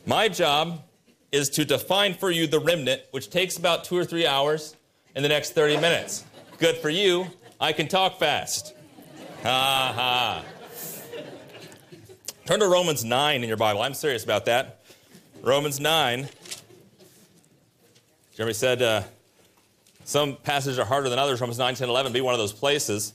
My job is to define for you the remnant, which takes about 2 or 3 hours in the next 30 minutes. Good for you. I can talk fast. Ha ha. Turn to Romans 9 in your Bible. I'm serious about that. Romans 9. Jeremy said some passages are harder than others. Romans 9, 10, 11 be one of those places.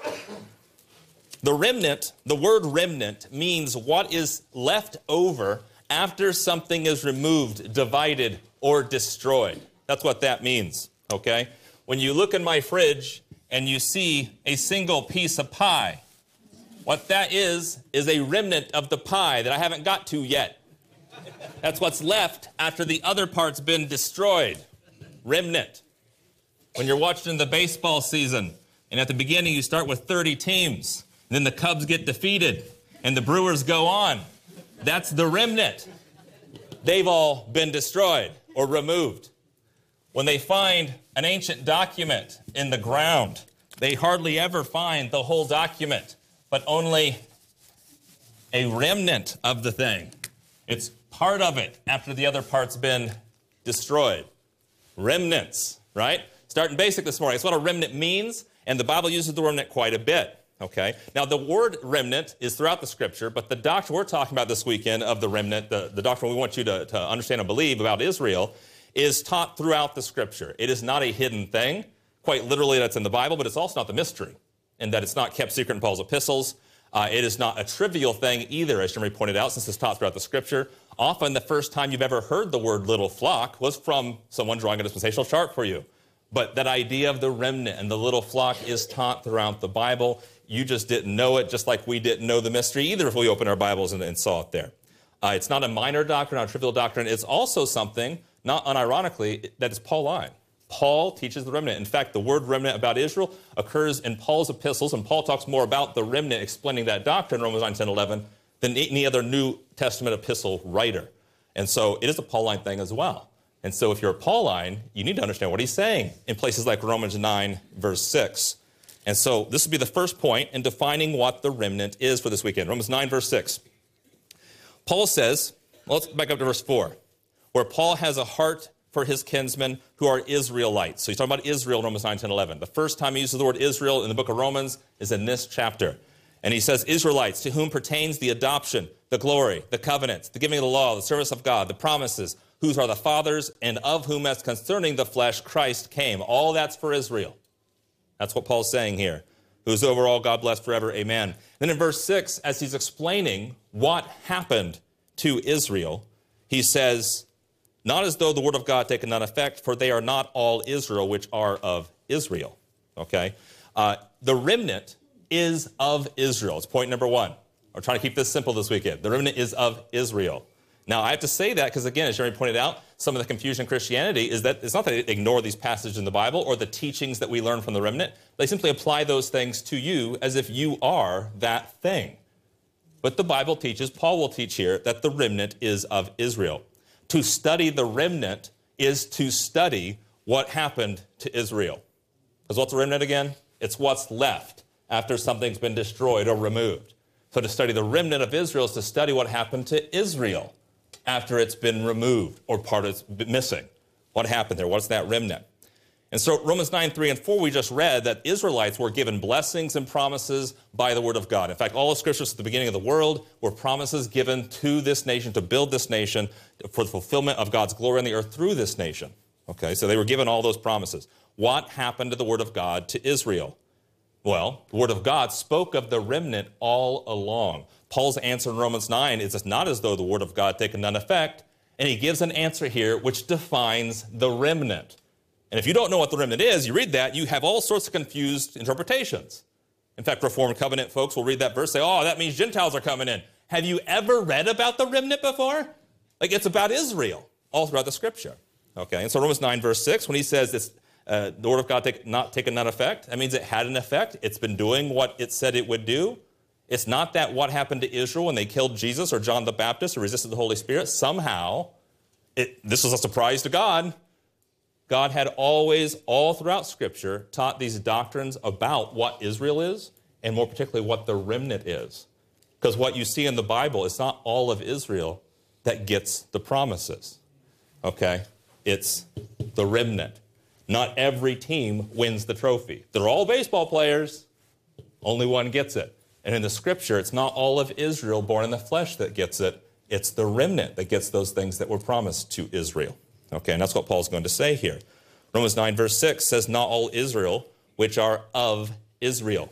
The remnant, the word remnant, means what is left over after something is removed, divided, or destroyed. That's what that means, okay? When you look in my fridge and you see a single piece of pie, what that is a remnant of the pie that I haven't got to yet. That's what's left after the other part's been destroyed. Remnant. When you're watching the baseball season, and at the beginning you start with 30 teams, and then the Cubs get defeated, and the Brewers go on. That's the remnant. They've all been destroyed or removed. When they find an ancient document in the ground, they hardly ever find the whole document, but only a remnant of the thing. It's part of it after the other part's been destroyed. Remnants, right? Starting basic this morning. It's what a remnant means, and the Bible uses the remnant quite a bit. Okay. Now, the word remnant is throughout the Scripture, but the doctrine we're talking about this weekend of the remnant, the doctrine we want you to understand and believe about Israel, is taught throughout the Scripture. It is not a hidden thing. Quite literally, that's in the Bible, but it's also not the mystery, in that it's not kept secret in Paul's epistles. It is not a trivial thing either, as Jeremy pointed out, since it's taught throughout the Scripture. Often, the first time you've ever heard the word little flock was from someone drawing a dispensational chart for you. But that idea of the remnant and the little flock is taught throughout the Bible. You just didn't know it, just like we didn't know the mystery either if we opened our Bibles and saw it there. It's not a minor doctrine, not a trivial doctrine. It's also something, not unironically, that is Pauline. Paul teaches the remnant. In fact, the word remnant about Israel occurs in Paul's epistles, and Paul talks more about the remnant explaining that doctrine in Romans 9, 10, 11 than any other New Testament epistle writer. And so it is a Pauline thing as well. And so if you're a Pauline, you need to understand what he's saying in places like Romans 9, verse 6. And so this would be the first point in defining what the remnant is for this weekend. Romans 9, verse 6. Paul says, well, let's back up to verse 4, where Paul has a heart for his kinsmen who are Israelites. So he's talking about Israel in Romans 9, 10, 11. The first time he uses the word Israel in the book of Romans is in this chapter. And he says, Israelites, to whom pertains the adoption, the glory, the covenants, the giving of the law, the service of God, the promises, whose are the fathers, and of whom as concerning the flesh Christ came. All that's for Israel. That's what Paul's saying here. Who's over all, God bless forever, amen. Then in verse 6, as he's explaining what happened to Israel, he says, not as though the word of God taken none effect, for they are not all Israel which are of Israel. Okay? The remnant is of Israel. It's point number one. We're trying to keep this simple this weekend. The remnant is of Israel. Now, I have to say that because, again, as Jeremy pointed out, some of the confusion in Christianity is that it's not that they ignore these passages in the Bible or the teachings that we learn from the remnant. They simply apply those things to you as if you are that thing. But the Bible teaches, Paul will teach here, that the remnant is of Israel. To study the remnant is to study what happened to Israel. Because what's a remnant again? It's what's left after something's been destroyed or removed. So to study the remnant of Israel is to study what happened to Israel after it's been removed or part of it's missing. What happened there? What's that remnant? And so Romans 9, 3 and 4, we just read that Israelites were given blessings and promises by the word of God. In fact, all the scriptures at the beginning of the world were promises given to this nation, to build this nation, for the fulfillment of God's glory on the earth through this nation. Okay, so they were given all those promises. What happened to the word of God to Israel? Well, the word of God spoke of the remnant all along. Paul's answer in Romans 9 is it's not as though the word of God taken none effect, and he gives an answer here which defines the remnant. And if you don't know what the remnant is, you read that, you have all sorts of confused interpretations. In fact, Reformed Covenant folks will read that verse, say, oh, that means Gentiles are coming in. Have you ever read about the remnant before? Like, it's about Israel all throughout the Scripture. Okay, and so Romans 9, verse 6, when he says this, the word of God not taken none effect, that means it had an effect. It's been doing what it said it would do. It's not that what happened to Israel when they killed Jesus or John the Baptist or resisted the Holy Spirit, somehow, this was a surprise to God. God had always, all throughout Scripture, taught these doctrines about what Israel is, and more particularly what the remnant is. Because what you see in the Bible is not all of Israel, that gets the promises. Okay? It's the remnant. Not every team wins the trophy. They're all baseball players. Only one gets it. And in the scripture, it's not all of Israel born in the flesh that gets it. It's the remnant that gets those things that were promised to Israel. Okay, and that's what Paul's going to say here. Romans 9, verse 6 says, not all Israel, which are of Israel.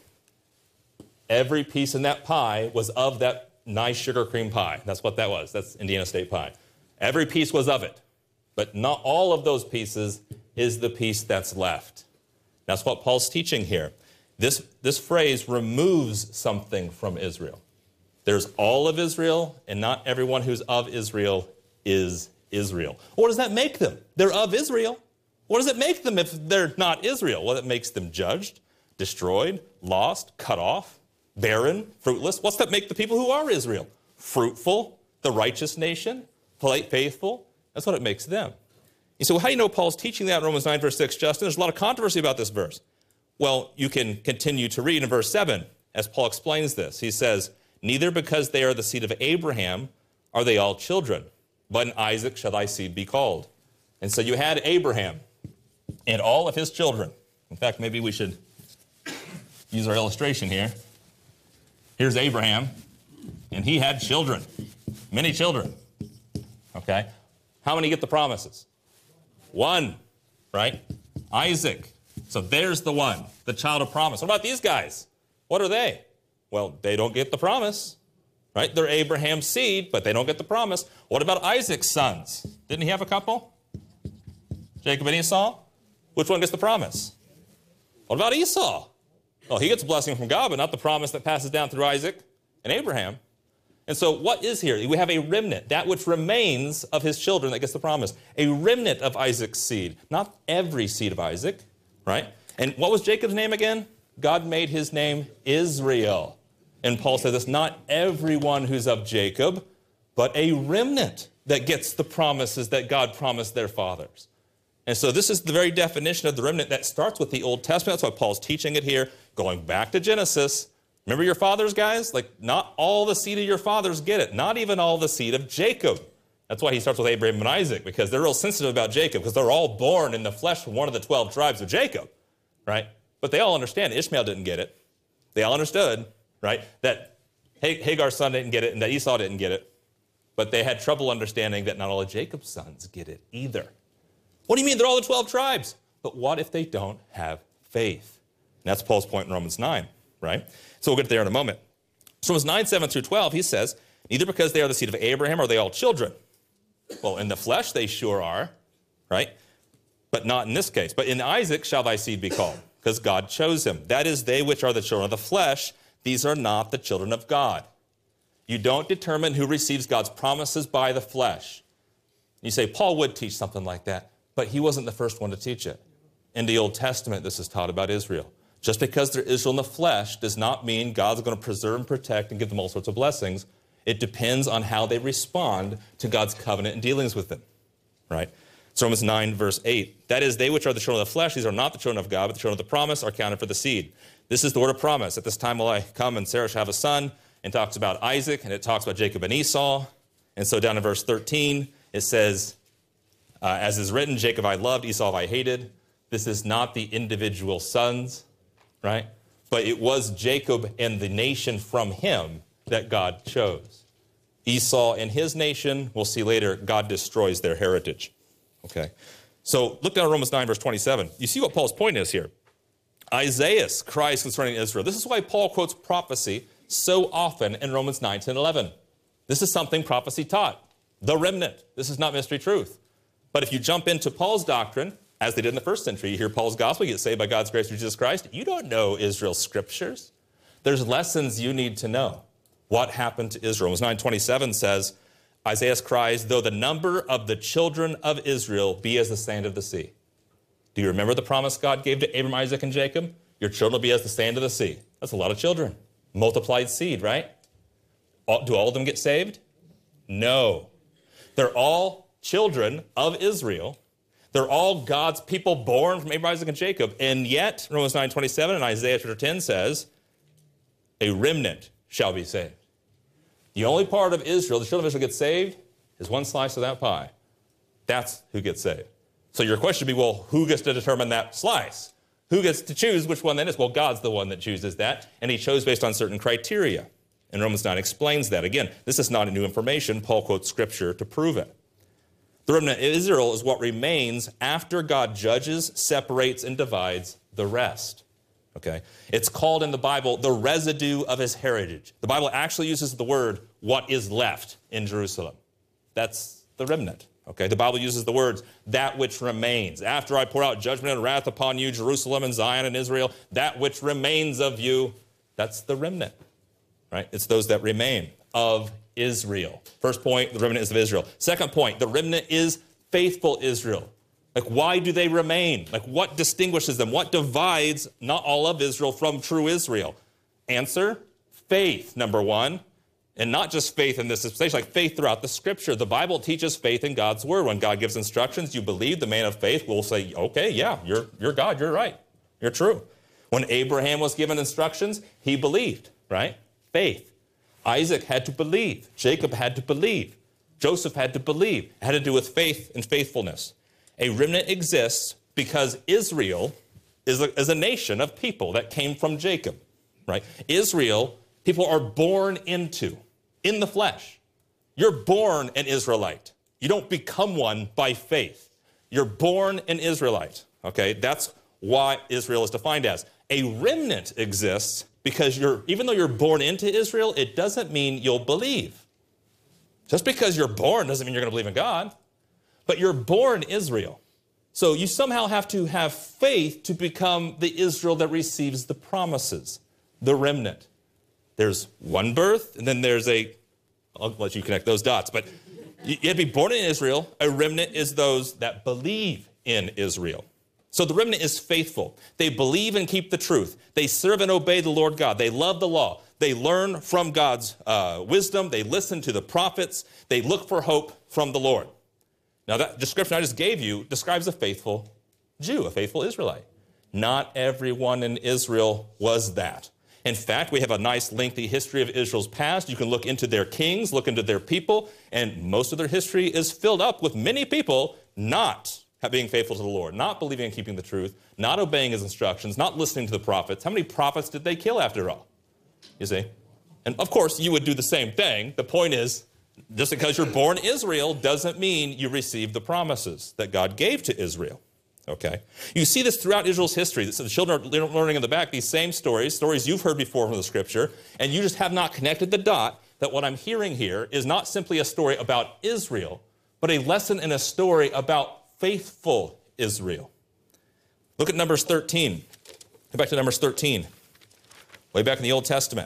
Every piece in that pie was of that nice sugar cream pie. That's what that was. That's Indiana State pie. Every piece was of it. But not all of those pieces is the piece that's left. That's what Paul's teaching here. This phrase removes something from Israel. There's all of Israel, and not everyone who's of Israel is Israel. What does that make them? They're of Israel. What does it make them if they're not Israel? Well, it makes them judged, destroyed, lost, cut off, barren, fruitless. What's that make the people who are Israel? Fruitful, the righteous nation, faithful. That's what it makes them. You say, well, how do you know Paul's teaching that in Romans 9, verse 6, Justin? There's a lot of controversy about this verse. Well, you can continue to read in verse 7 as Paul explains this. He says, neither because they are the seed of Abraham are they all children, but in Isaac shall thy seed be called. And so you had Abraham and all of his children. In fact, maybe we should use our illustration here. Here's Abraham, and he had children, many children. Okay? How many get the promises? One, right? Isaac. So there's the one, the child of promise. What about these guys? What are they? Well, they don't get the promise, right? They're Abraham's seed, but they don't get the promise. What about Isaac's sons? Didn't he have a couple? Jacob and Esau? Which one gets the promise? What about Esau? Well, he gets a blessing from God, but not the promise that passes down through Isaac and Abraham. And so what is here? We have a remnant, that which remains of his children that gets the promise. A remnant of Isaac's seed, not every seed of Isaac, right? And what was Jacob's name again? God made his name Israel. And Paul says it's not everyone who's of Jacob, but a remnant that gets the promises that God promised their fathers. And so this is the very definition of the remnant that starts with the Old Testament. That's why Paul's teaching it here, going back to Genesis. Remember your fathers, guys? Like, not all the seed of your fathers get it. Not even all the seed of Jacob. That's why he starts with Abraham and Isaac, because they're real sensitive about Jacob, because they're all born in the flesh from one of the 12 tribes of Jacob, right? But they all understand Ishmael didn't get it. They all understood, right, that Hagar's son didn't get it and that Esau didn't get it. But they had trouble understanding that not all of Jacob's sons get it either. What do you mean? They're all the 12 tribes. But what if they don't have faith? And that's Paul's point in Romans 9, right? So we'll get there in a moment. So Romans 9, 7 through 12, he says, neither because they are the seed of Abraham are they all children. Well, in the flesh they sure are, right? But not in this case. But in Isaac shall thy seed be called, because God chose him. That is, they which are the children of the flesh, these are not the children of God. You don't determine who receives God's promises by the flesh. You say, Paul would teach something like that, but he wasn't the first one to teach it. In the Old Testament, this is taught about Israel. Just because they're Israel in the flesh does not mean God's going to preserve and protect and give them all sorts of blessings. It depends on how they respond to God's covenant and dealings with them, right? So Romans 9, verse 8, that is, they which are the children of the flesh, these are not the children of God, but the children of the promise are counted for the seed. This is the word of promise. At this time will I come and Sarah shall have a son, and talks about Isaac, and it talks about Jacob and Esau. And so down in verse 13, it says, as is written, Jacob I loved, Esau I hated. This is not the individual sons, right? But it was Jacob and the nation from him that God chose. Esau and his nation, we'll see later, God destroys their heritage. Okay, so look down at Romans 9, verse 27. You see what Paul's point is here. Isaiah cries concerning Israel. This is why Paul quotes prophecy so often in Romans 9, 10, 11. This is something prophecy taught, the remnant. This is not mystery truth. But if you jump into Paul's doctrine, as they did in the first century, you hear Paul's gospel, you get saved by God's grace through Jesus Christ. You don't know Israel's scriptures. There's lessons you need to know. What happened to Israel? Romans 9:27 says, Isaiah cries, though the number of the children of Israel be as the sand of the sea. Do you remember the promise God gave to Abraham, Isaac, and Jacob? Your children will be as the sand of the sea. That's a lot of children. Multiplied seed, right? Do all of them get saved? No. They're all children of Israel. They're all God's people born from Abraham, Isaac, and Jacob. And yet, Romans 9:27 and Isaiah chapter 10 says, a remnant shall be saved. The only part of Israel, the children of Israel get saved, is one slice of that pie. That's who gets saved. So your question would be, well, who gets to determine that slice? Who gets to choose which one that is? Well, God's the one that chooses that, and he chose based on certain criteria. And Romans 9 explains that. Again, this is not a new information. Paul quotes Scripture to prove it. The remnant of Israel is what remains after God judges, separates, and divides the rest. Okay? It's called in the Bible the residue of his heritage. The Bible actually uses the word, what is left in Jerusalem. That's the remnant. Okay? The Bible uses the words, that which remains. After I pour out judgment and wrath upon you, Jerusalem and Zion and Israel, that which remains of you, that's the remnant. Right? It's those that remain of Israel. First point, the remnant is of Israel. Second point, the remnant is faithful Israel. Like, why do they remain? Like, what distinguishes them? What divides not all of Israel from true Israel? Answer, faith, number one. And not just faith in this dispensation, like faith throughout the Scripture. The Bible teaches faith in God's word. When God gives instructions, you believe. The man of faith will say, okay, yeah, you're God, you're right, you're true. When Abraham was given instructions, he believed, right? Faith. Isaac had to believe. Jacob had to believe. Joseph had to believe. It had to do with faith and faithfulness. A remnant exists because Israel is a nation of people that came from Jacob, right? Israel, people are born into, in the flesh. You're born an Israelite. You don't become one by faith. You're born an Israelite, okay? That's why Israel is defined as. A remnant exists because even though you're born into Israel, it doesn't mean you'll believe. Just because you're born doesn't mean you're going to believe in God. But you're born Israel. So you somehow have to have faith to become the Israel that receives the promises, the remnant. There's one birth, and then there's I'll let you connect those dots, but you have to be born in Israel. A remnant is those that believe in Israel. So the remnant is faithful. They believe and keep the truth. They serve and obey the Lord God. They love the law. They learn from God's wisdom. They listen to the prophets. They look for hope from the Lord. Now, that description I just gave you describes a faithful Jew, a faithful Israelite. Not everyone in Israel was that. In fact, we have a nice lengthy history of Israel's past. You can look into their kings, look into their people, and most of their history is filled up with many people not being faithful to the Lord, not believing and keeping the truth, not obeying his instructions, not listening to the prophets. How many prophets did they kill after all? You see? And of course, you would do the same thing. The point is, just because you're born Israel doesn't mean you receive the promises that God gave to Israel. Okay? You see this throughout Israel's history. So the children are learning in the back these same stories you've heard before from the Scripture, and you just have not connected the dot that what I'm hearing here is not simply a story about Israel, but a lesson and a story about faithful Israel. Look at Numbers 13. Go back to Numbers 13. Way back in the Old Testament.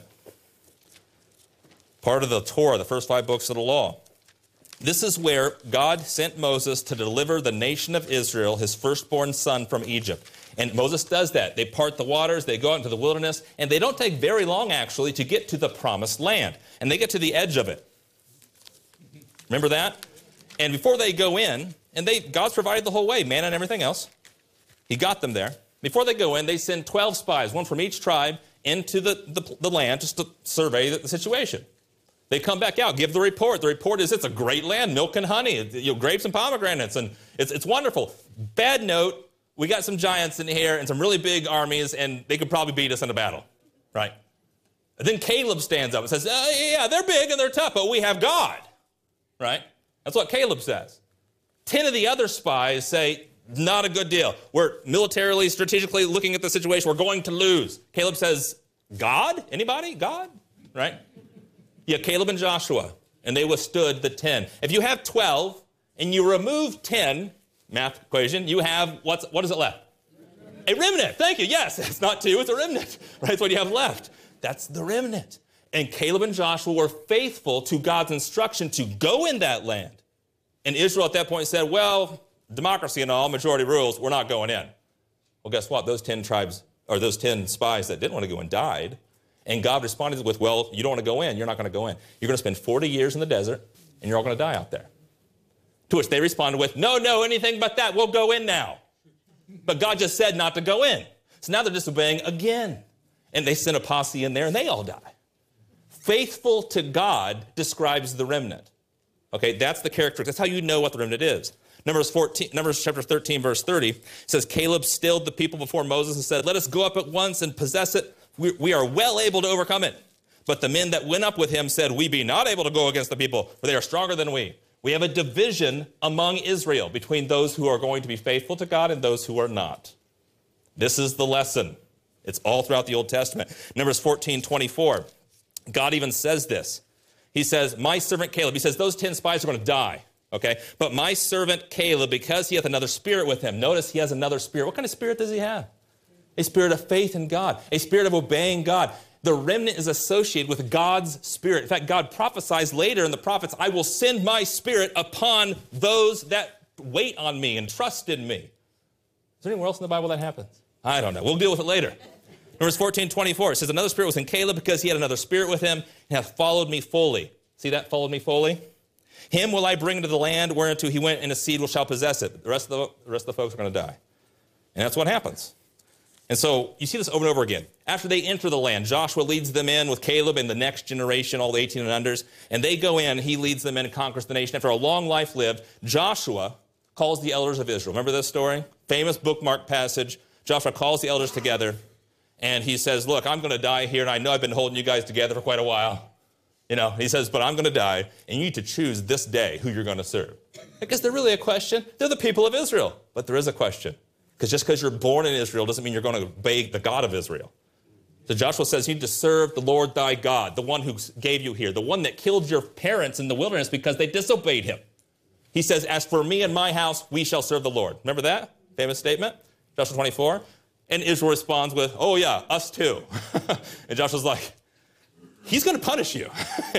Part of the Torah, the first 5 books of the law. This is where God sent Moses to deliver the nation of Israel, his firstborn son, from Egypt. And Moses does that. They part the waters, they go out into the wilderness, and they don't take very long, actually, to get to the promised land. And they get to the edge of it. Remember that? And before they go in, and God's provided the whole way, manna and everything else. He got them there. Before they go in, they send 12 spies, one from each tribe, into the land just to survey the situation. They come back out, give the report. The report is it's a great land, milk and honey, grapes and pomegranates, and it's wonderful. Bad note, we got some giants in here and some really big armies, and they could probably beat us in a battle, right? And then Caleb stands up and says, yeah, they're big and they're tough, but we have God, right? That's what Caleb says. 10 of the other spies say, not a good deal. We're militarily, strategically looking at the situation. We're going to lose. Caleb says, God? Anybody? God? Right? Yeah, Caleb and Joshua. And they withstood the 10. If you have 12 and you remove 10, math equation, you have, what is it left? A remnant. Thank you. Yes, it's not 2, it's a remnant. Right? That's what you have left. That's the remnant. And Caleb and Joshua were faithful to God's instruction to go in that land. And Israel at that point said, well, democracy and all, majority rules, we're not going in. Well, guess what? Those 10 tribes, or those 10 spies that didn't want to go in died. And God responded with, well, you don't want to go in, you're not going to go in. You're going to spend 40 years in the desert, and you're all going to die out there. To which they responded with, no, anything but that, we'll go in now. But God just said not to go in. So now they're disobeying again. And they send a posse in there, and they all die. Faithful to God describes the remnant. Okay, that's the character. That's how you know what the remnant is. Numbers chapter 13, verse 30 says, Caleb stilled the people before Moses and said, let us go up at once and possess it. We are well able to overcome it. But the men that went up with him said, we be not able to go against the people, for they are stronger than we. We have a division among Israel between those who are going to be faithful to God and those who are not. This is the lesson. It's all throughout the Old Testament. Numbers 14:24. God even says this. He says, my servant Caleb, he says, those 10 spies are going to die, okay? But my servant Caleb, because he hath another spirit with him. Notice he has another spirit. What kind of spirit does he have? A spirit of faith in God, a spirit of obeying God. The remnant is associated with God's spirit. In fact, God prophesies later in the prophets, I will send my spirit upon those that wait on me and trust in me. Is there anywhere else in the Bible that happens? I don't know. We'll deal with it later. Numbers 14:24, it says, another spirit was in Caleb because he had another spirit with him and hath followed me fully. See that, followed me fully? Him will I bring into the land whereunto he went, and his seed shall possess it. The rest of the folks are going to die. And that's what happens. And so you see this over and over again. After they enter the land, Joshua leads them in with Caleb and the next generation, all the 18 and unders, and they go in, he leads them in and conquers the nation. After a long life lived, Joshua calls the elders of Israel. Remember this story? Famous bookmark passage. Joshua calls the elders together, and he says, look, I'm going to die here, and I know I've been holding you guys together for quite a while. You know, he says, but I'm going to die, and you need to choose this day who you're going to serve. Is there really a question? They're the people of Israel, but there is a question. Because just because you're born in Israel doesn't mean you're going to obey the God of Israel. So Joshua says you need to serve the Lord thy God, the one who gave you here, the one that killed your parents in the wilderness because they disobeyed him. He says, as for me and my house, we shall serve the Lord. Remember that famous statement? Joshua 24. And Israel responds with, oh yeah, us too. And Joshua's like, he's going to punish you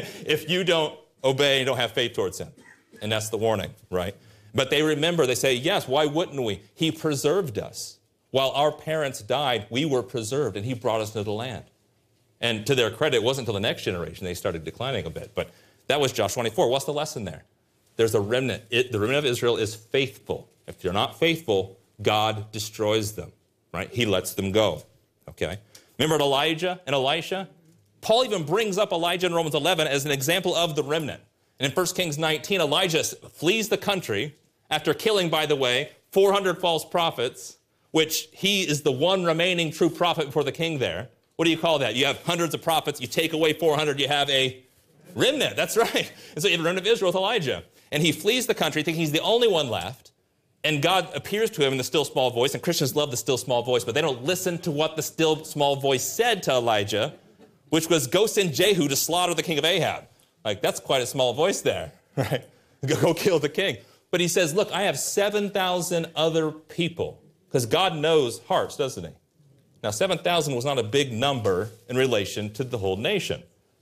if you don't obey and don't have faith towards him. And that's the warning, right? But they remember, they say, yes, why wouldn't we? He preserved us. While our parents died, we were preserved, and he brought us to the land. And to their credit, it wasn't until the next generation they started declining a bit. But that was Joshua 24. What's the lesson there? There's a remnant. The remnant of Israel is faithful. If you're not faithful, God destroys them, right? He lets them go, okay? Remember Elijah and Elisha? Paul even brings up Elijah in Romans 11 as an example of the remnant. And in 1 Kings 19, Elijah flees the country after killing, by the way, 400 false prophets, which he is the one remaining true prophet before the king there. What do you call that? You have hundreds of prophets, you take away 400, you have a remnant. That's right. And so you have a remnant of Israel with Elijah. And he flees the country thinking he's the only one left. And God appears to him in the still small voice. And Christians love the still small voice, but they don't listen to what the still small voice said to Elijah, which was, go send Jehu to slaughter the king of Ahab. Like, that's quite a small voice there, right? Go kill the king. But he says, look, I have 7,000 other people. Because God knows hearts, doesn't he? Now, 7,000 was not a big number in relation to the whole nation.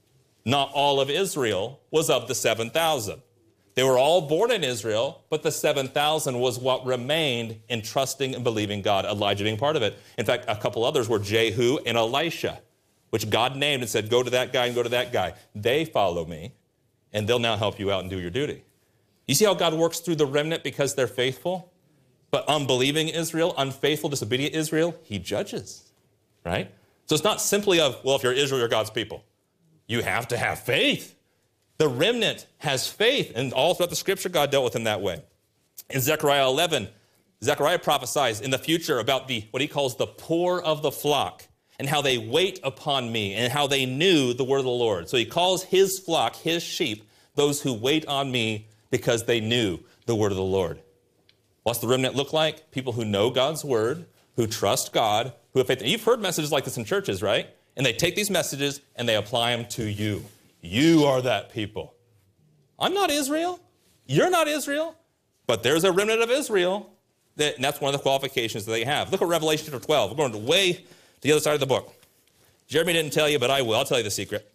Not all of Israel was of the 7,000. They were all born in Israel, but the 7,000 was what remained in trusting and believing God, Elijah being part of it. In fact, a couple others were Jehu and Elisha, which God named and said, go to that guy and go to that guy. They follow me, and they'll now help you out and do your duty. You see how God works through the remnant because they're faithful? But unbelieving Israel, unfaithful, disobedient Israel, he judges, right? So it's not simply of, well, if you're Israel, you're God's people. You have to have faith. The remnant has faith, and all throughout the scripture, God dealt with them that way. In Zechariah 11, Zechariah prophesies in the future about what he calls the poor of the flock, and how they wait upon me, and how they knew the word of the Lord. So he calls his flock, his sheep, those who wait on me because they knew the word of the Lord. What's the remnant look like? People who know God's word, who trust God, who have faith. And you've heard messages like this in churches, right? And they take these messages and they apply them to you. You are that people. I'm not Israel. You're not Israel. But there's a remnant of Israel. And that's one of the qualifications that they have. Look at Revelation chapter 12. We're going way to the other side of the book. Jeremy didn't tell you, but I will. I'll tell you the secret.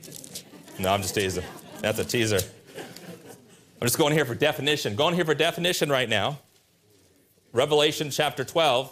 No, I'm just teasing. That's a teaser. I'm just going here for definition. Going here for definition right now. Revelation chapter 12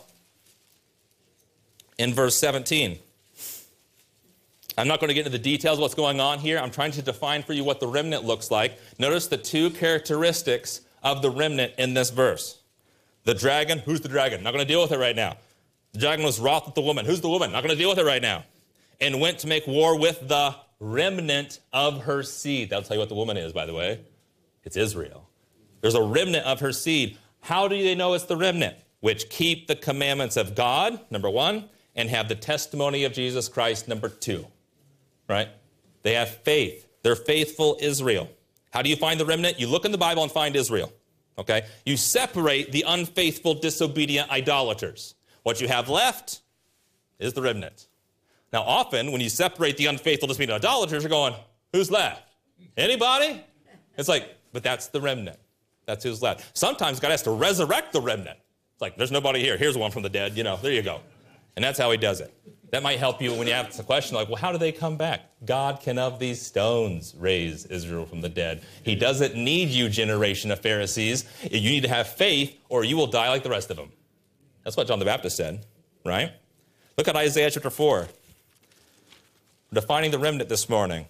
in verse 17. I'm not going to get into the details of what's going on here. I'm trying to define for you what the remnant looks like. Notice the two characteristics of the remnant in this verse. The dragon, who's the dragon? Not going to deal with it right now. The dragon was wroth with the woman. Who's the woman? Not going to deal with it right now. And went to make war with the remnant of her seed. That'll tell you what the woman is, by the way. It's Israel. There's a remnant of her seed. How do they know it's the remnant? Which keep the commandments of God, number one, and have the testimony of Jesus Christ, number two, right? They have faith. They're faithful Israel. How do you find the remnant? You look in the Bible and find Israel, okay? You separate the unfaithful, disobedient idolaters. What you have left is the remnant. Now, often, when you separate the unfaithful, disobedient idolaters, you're going, who's left? Anybody? It's like, but that's the remnant. That's who's left. Sometimes God has to resurrect the remnant. It's like, there's nobody here. Here's one from the dead. There you go. And that's how he does it. That might help you when you ask the question like, well, how do they come back? God can of these stones raise Israel from the dead. He doesn't need you, generation of Pharisees. You need to have faith or you will die like the rest of them. That's what John the Baptist said, right? Look at Isaiah chapter 4. We're defining the remnant this morning.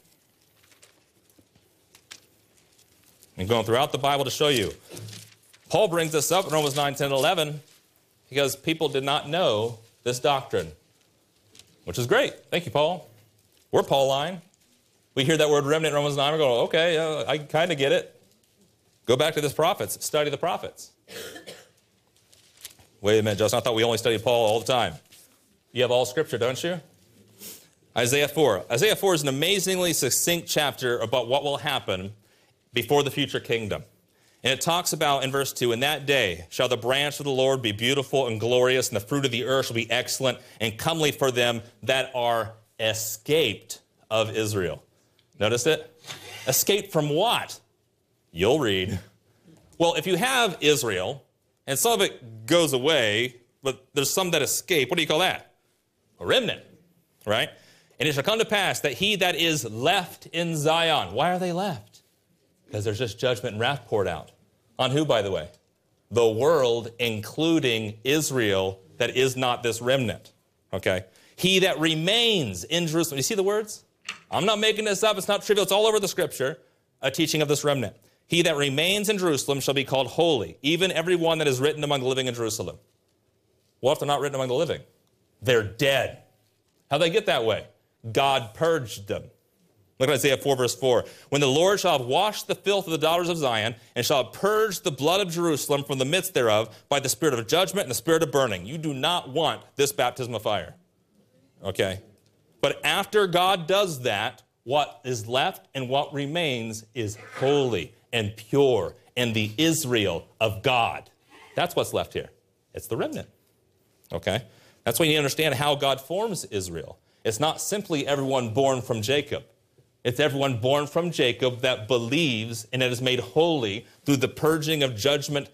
And going throughout the Bible to show you. Paul brings this up in Romans 9, 10, 11 because people did not know this doctrine, which is great. Thank you, Paul. We're Pauline. We hear that word remnant in Romans 9, we go, okay, I kind of get it. Go back to this prophets. Study the prophets. Wait a minute, Justin. I thought we only studied Paul all the time. You have all Scripture, don't you? Isaiah 4. Isaiah 4 is an amazingly succinct chapter about what will happen before the future kingdom. And it talks about in verse 2, in that day shall the branch of the Lord be beautiful and glorious, and the fruit of the earth shall be excellent and comely for them that are escaped of Israel. Notice it? Escaped from what? You'll read. Well, if you have Israel, and some of it goes away, but there's some that escape, what do you call that? A remnant, right? And it shall come to pass that he that is left in Zion, why are they left? Because there's just judgment and wrath poured out. On who, by the way? The world, including Israel, that is not this remnant. Okay? He that remains in Jerusalem. You see the words? I'm not making this up. It's not trivial. It's all over the Scripture. A teaching of this remnant. He that remains in Jerusalem shall be called holy, even every one that is written among the living in Jerusalem. What if they're not written among the living? They're dead. How'd they get that way? God purged them. Look at Isaiah 4, verse 4. When the Lord shall have washed the filth of the daughters of Zion, and shall have purged the blood of Jerusalem from the midst thereof by the spirit of judgment and the spirit of burning. You do not want this baptism of fire. Okay? But after God does that, what is left and what remains is holy and pure and the Israel of God. That's what's left here. It's the remnant. Okay? That's why you need to understand how God forms Israel. It's not simply everyone born from Jacob. It's everyone born from Jacob that believes and that is made holy through the purging of judgment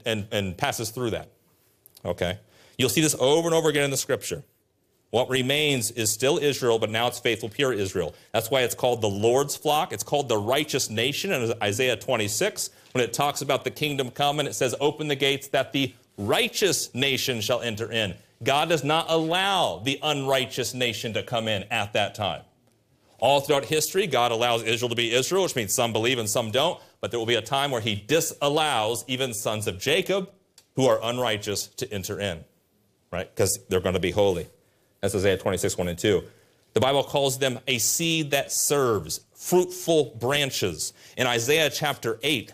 and passes through that. Okay? You'll see this over and over again in the Scripture. What remains is still Israel, but now it's faithful, pure Israel. That's why it's called the Lord's flock. It's called the righteous nation in Isaiah 26. When it talks about the kingdom coming, it says, open the gates that the righteous nation shall enter in. God does not allow the unrighteous nation to come in at that time. All throughout history, God allows Israel to be Israel, which means some believe and some don't. But there will be a time where he disallows even sons of Jacob who are unrighteous to enter in, right? Because they're going to be holy. That's Isaiah 26, 1 and 2. The Bible calls them a seed that serves, fruitful branches. In Isaiah chapter 8,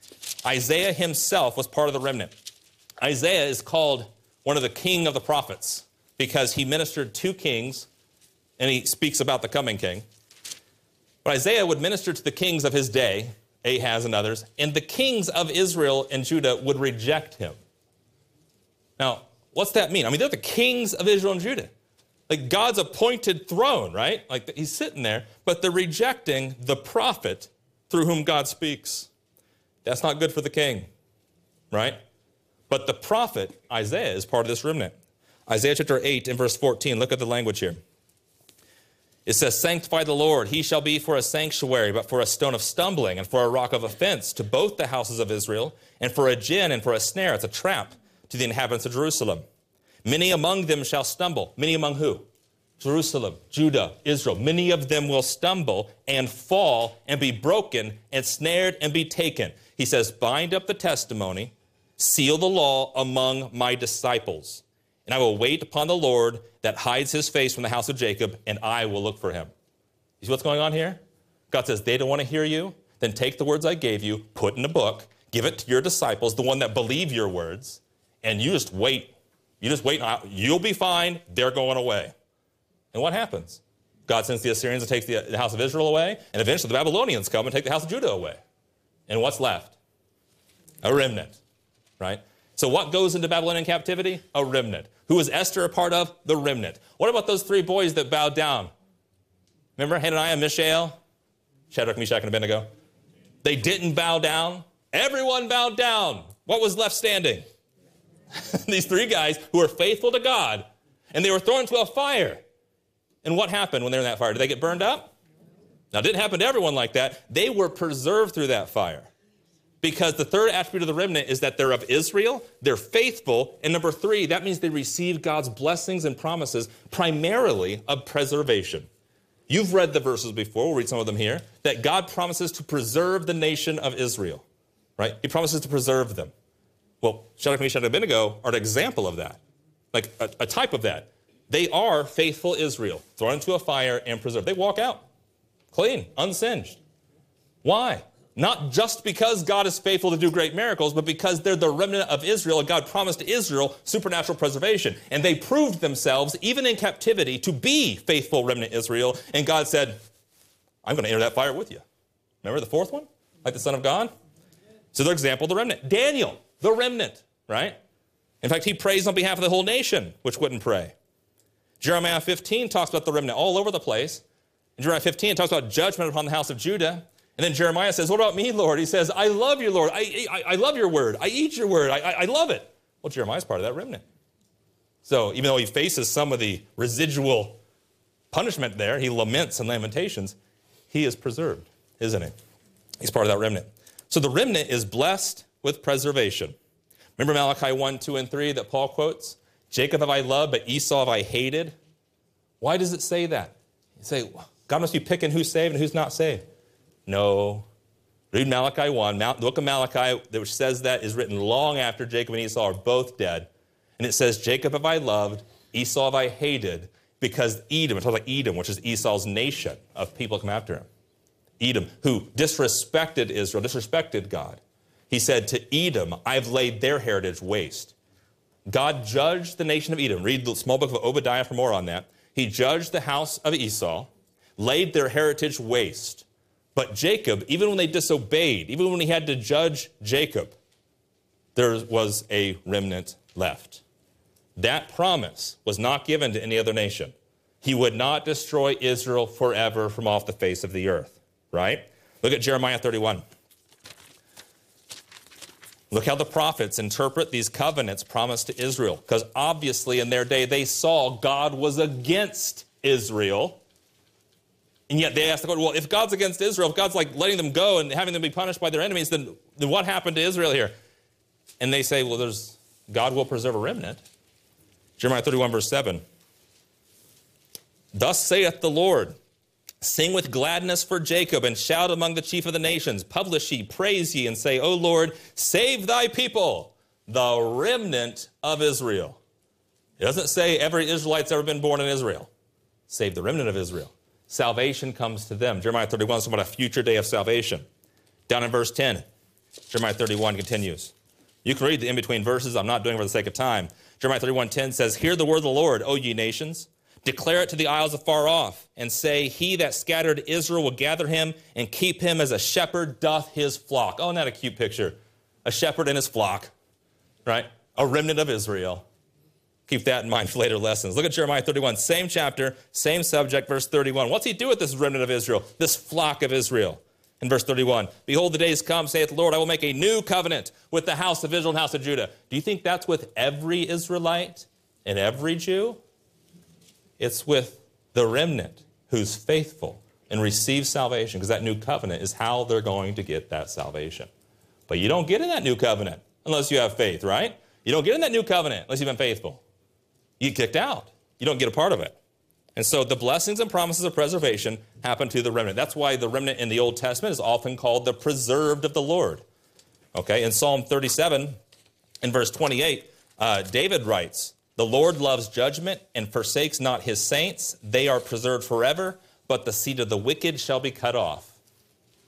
Isaiah himself was part of the remnant. Isaiah is called one of the king of the prophets because he ministered to kings, and he speaks about the coming king. But Isaiah would minister to the kings of his day, Ahaz and others, and the kings of Israel and Judah would reject him. Now, what's that mean? I mean, they're the kings of Israel and Judah. Like God's appointed throne, right? Like he's sitting there, but they're rejecting the prophet through whom God speaks. That's not good for the king, right? But the prophet, Isaiah, is part of this remnant. Isaiah chapter 8 and verse 14, look at the language here. It says, sanctify the Lord, he shall be for a sanctuary, but for a stone of stumbling and for a rock of offense to both the houses of Israel, and for a gin and for a snare, it's a trap to the inhabitants of Jerusalem. Many among them shall stumble. Many among who? Jerusalem, Judah, Israel. Many of them will stumble and fall and be broken and snared and be taken. He says, bind up the testimony, seal the law among my disciples. And I will wait upon the Lord that hides his face from the house of Jacob, and I will look for him. You see what's going on here? God says, they don't want to hear you. then take the words I gave you, put in a book, give it to your disciples, the one that believe your words, and you just wait. You just wait. You'll be fine. They're going away. And what happens? God sends the Assyrians and takes the house of Israel away, and eventually the Babylonians come and take the house of Judah away. And what's left? A remnant, right? So what goes into Babylonian captivity? A remnant. Who is Esther a part of? The remnant. What about those 3 boys that bowed down? Remember Hananiah, Mishael, Shadrach, Meshach, and Abednego? They didn't bow down. Everyone bowed down. What was left standing? These 3 guys who were faithful to God, and they were thrown into a fire. And what happened when they were in that fire? Did they get burned up? Now, it didn't happen to everyone like that. They were preserved through that fire. Because the third attribute of the remnant is that they're of Israel, they're faithful, and number 3, that means they receive God's blessings and promises primarily of preservation. You've read the verses before, we'll read some of them here, that God promises to preserve the nation of Israel, right? He promises to preserve them. Well, Shadrach, Meshach, and Abednego are an example of that, like a type of that. They are faithful Israel, thrown into a fire and preserved. They walk out clean, unsinged. Why? Not just because God is faithful to do great miracles, but because they're the remnant of Israel, and God promised Israel supernatural preservation. And they proved themselves, even in captivity, to be faithful remnant Israel. And God said, I'm going to enter that fire with you. Remember the 4th one? Like the Son of God? So their example, the remnant. Daniel, the remnant, right? In fact, he prays on behalf of the whole nation, which wouldn't pray. Jeremiah 15 talks about the remnant all over the place. In Jeremiah 15, it talks about judgment upon the house of Judah. And then Jeremiah says, what about me, Lord? He says, I love you, Lord. I love your word. I eat your word. I love it. Well, Jeremiah's part of that remnant. So even though he faces some of the residual punishment there, he laments in Lamentations, he is preserved, isn't he? He's part of that remnant. So the remnant is blessed with preservation. Remember Malachi 1, 2, and 3 that Paul quotes? Jacob have I loved, but Esau have I hated. Why does it say that? You say, God must be picking who's saved and who's not saved. No. Read Malachi 1. The book of Malachi, which says that, is written long after Jacob and Esau are both dead. And it says, Jacob have I loved, Esau have I hated, because Edom, it talks about Edom, which is Esau's nation of people come after him. Edom, who disrespected Israel, disrespected God. He said to Edom, I've laid their heritage waste. God judged the nation of Edom. Read the small book of Obadiah for more on that. He judged the house of Esau, laid their heritage waste. But Jacob, even when they disobeyed, even when he had to judge Jacob, there was a remnant left. That promise was not given to any other nation. He would not destroy Israel forever from off the face of the earth, right? Look at Jeremiah 31. Look how the prophets interpret these covenants promised to Israel, because obviously in their day they saw God was against Israel. And yet they asked the question, well, if God's against Israel, if God's like letting them go and having them be punished by their enemies, then what happened to Israel here? And they say, well, God will preserve a remnant. Jeremiah 31, verse 7. Thus saith the Lord, sing with gladness for Jacob, and shout among the chief of the nations. Publish ye, praise ye, and say, O Lord, save thy people, the remnant of Israel. It doesn't say every Israelite's ever been born in Israel. Save the remnant of Israel. Salvation comes to them. Jeremiah 31 is about a future day of salvation. Down in verse 10, Jeremiah 31 continues. You can read the in-between verses. I'm not doing it for the sake of time. Jeremiah 31:10 says, hear the word of the Lord, O ye nations. Declare it to the isles afar off, and say, he that scattered Israel will gather him and keep him as a shepherd doth his flock. Oh, isn't that a cute picture? A shepherd and his flock, right? A remnant of Israel. Keep that in mind for later lessons. Look at Jeremiah 31, same chapter, same subject, verse 31. What's he do with this remnant of Israel, this flock of Israel? In verse 31, behold, the days come, saith the Lord, I will make a new covenant with the house of Israel and house of Judah. Do you think that's with every Israelite and every Jew? It's with the remnant who's faithful and receives salvation, because that new covenant is how they're going to get that salvation. But you don't get in that new covenant unless you have faith, right? You don't get in that new covenant unless you've been faithful. You get kicked out. You don't get a part of it. And so the blessings and promises of preservation happen to the remnant. That's why the remnant in the Old Testament is often called the preserved of the Lord. Okay, in Psalm 37, in verse 28, David writes, the Lord loves judgment and forsakes not his saints. They are preserved forever, but the seed of the wicked shall be cut off.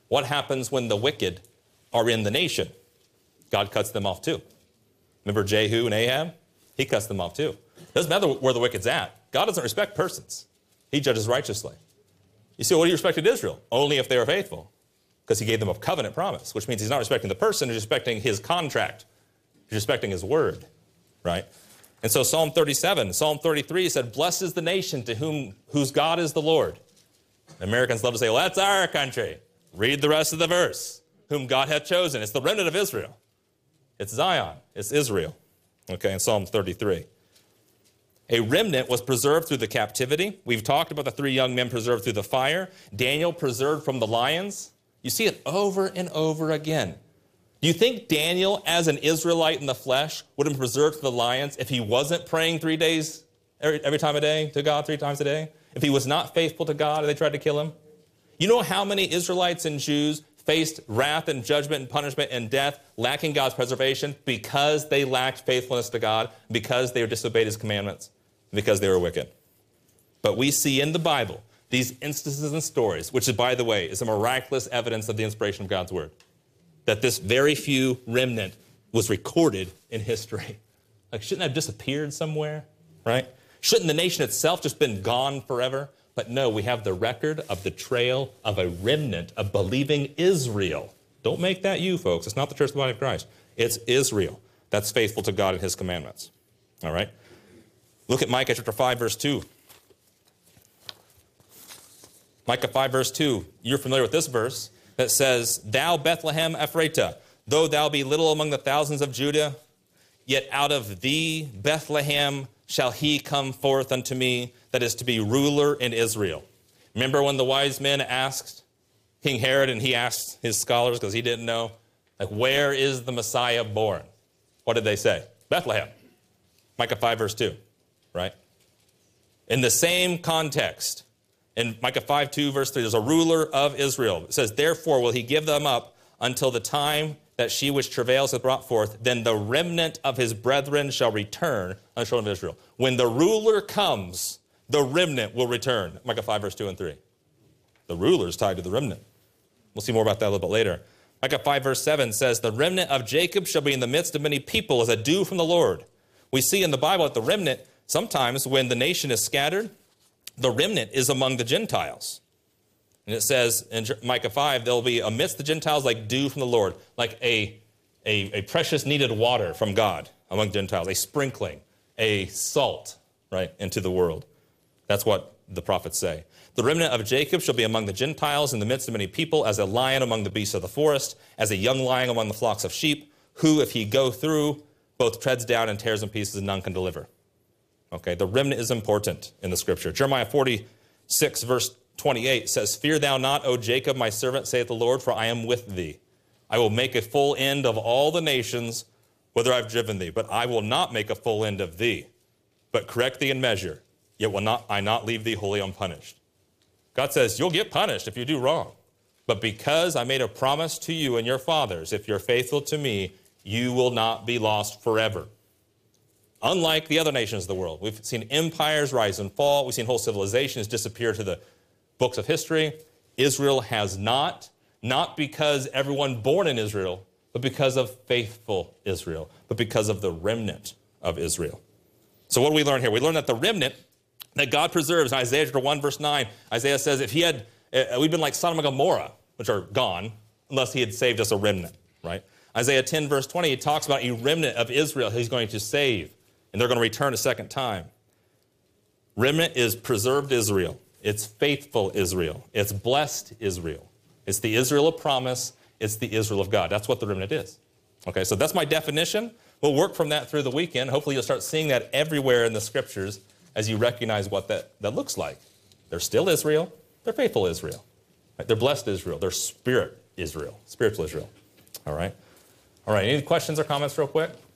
What happens when the wicked are in the nation? God cuts them off too. Remember Jehu and Ahab? He cuts them off too. Doesn't matter where the wicked's at. God doesn't respect persons. He judges righteously. You see, what he respected Israel? Only if they were faithful, because he gave them a covenant promise, which means he's not respecting the person, he's respecting his contract. He's respecting his word, right? And so Psalm 37, Psalm 33 said, blessed is the nation to whose God is the Lord. Americans love to say, well, that's our country. Read the rest of the verse. Whom God hath chosen. It's the remnant of Israel. It's Zion. It's Israel. Okay, in Psalm 33. A remnant was preserved through the captivity. We've talked about the 3 young men preserved through the fire. Daniel preserved from the lions. You see it over and over again. Do you think Daniel, as an Israelite in the flesh, would have been preserved from the lions if he wasn't praying 3 days, every time a day to God, 3 times a day? If he was not faithful to God and they tried to kill him? You know how many Israelites and Jews faced wrath and judgment and punishment and death, lacking God's preservation because they lacked faithfulness to God, because they disobeyed his commandments, because they were wicked? But we see in the Bible these instances and stories, which, by the way, is a miraculous evidence of the inspiration of God's word, that this very few remnant was recorded in history. Like, shouldn't that have disappeared somewhere, right? Shouldn't the nation itself just been gone forever? But no, we have the record of the trail of a remnant of believing Israel. Don't make that you, folks. It's not the church of the body of Christ. It's Israel that's faithful to God and his commandments. All right? Look at Micah chapter 5, verse 2. Micah 5, verse 2. You're familiar with this verse that says, thou Bethlehem Ephratah, though thou be little among the thousands of Judah, yet out of thee, Bethlehem, shall he come forth unto me, that is to be ruler in Israel. Remember when the wise men asked King Herod, and he asked his scholars, because he didn't know, like, where is the Messiah born? What did they say? Bethlehem. Micah 5, verse 2, right? In the same context, in Micah 5, 2, verse 3, there's a ruler of Israel. It says, therefore will he give them up until the time that she which travails hath brought forth, then the remnant of his brethren shall return on the children of Israel. When the ruler comes, the remnant will return. Micah 5, verse 2 and 3. The ruler is tied to the remnant. We'll see more about that a little bit later. Micah 5, verse 7 says, the remnant of Jacob shall be in the midst of many people as a dew from the Lord. We see in the Bible that the remnant, sometimes when the nation is scattered, the remnant is among the Gentiles. And it says in Micah 5, they'll be amidst the Gentiles like dew from the Lord, like a precious needed water from God among Gentiles, a sprinkling, a salt, right, into the world. That's what the prophets say. The remnant of Jacob shall be among the Gentiles in the midst of many people, as a lion among the beasts of the forest, as a young lion among the flocks of sheep, who, if he go through, both treads down and tears in pieces, and none can deliver. Okay, the remnant is important in the scripture. Jeremiah 46, verse 28 says, fear thou not, O Jacob, my servant, saith the Lord, for I am with thee. I will make a full end of all the nations, whither I've driven thee. But I will not make a full end of thee, but correct thee in measure. Yet will I not leave thee wholly unpunished. God says, you'll get punished if you do wrong. But because I made a promise to you and your fathers, if you're faithful to me, you will not be lost forever. Unlike the other nations of the world, we've seen empires rise and fall. We've seen whole civilizations disappear to the books of history. Israel has not because everyone born in Israel, but because of faithful Israel, but because of the remnant of Israel. So what do we learn here? We learn that the remnant that God preserves in Isaiah chapter 1, verse 9, Isaiah says, if we'd been like Sodom and Gomorrah, which are gone, unless he had saved us a remnant, right? Isaiah 10, verse 20, it talks about a remnant of Israel he's going to save, and they're going to return a second time. Remnant is preserved Israel. It's faithful Israel. It's blessed Israel. It's the Israel of promise. It's the Israel of God. That's what the remnant is. Okay, so that's my definition. We'll work from that through the weekend. Hopefully you'll start seeing that everywhere in the scriptures as you recognize what that looks like. They're still Israel. They're faithful Israel. Right? They're blessed Israel. They're spirit Israel, spiritual Israel. All right? All right, any questions or comments real quick?